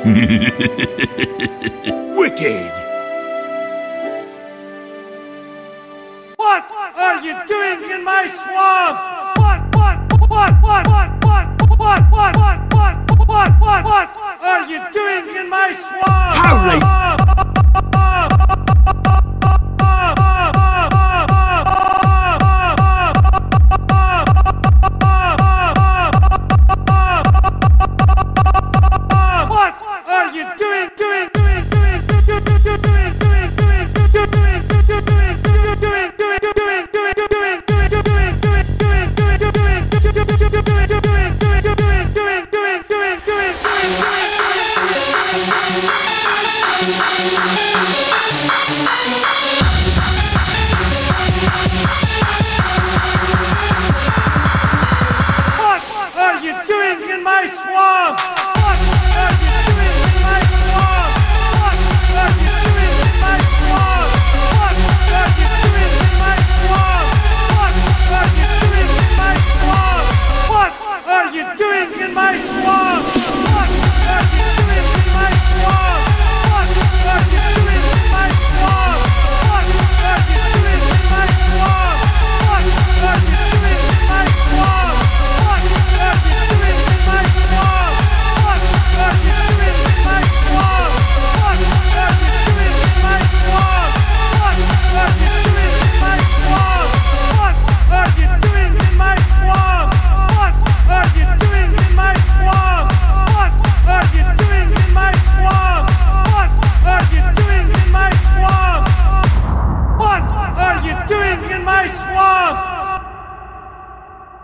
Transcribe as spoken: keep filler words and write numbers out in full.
Wicked! What are you doing in my swamp? What, what, what, what, what, what, what, what, what, what, what, what, what are you doing in my swamp? Holy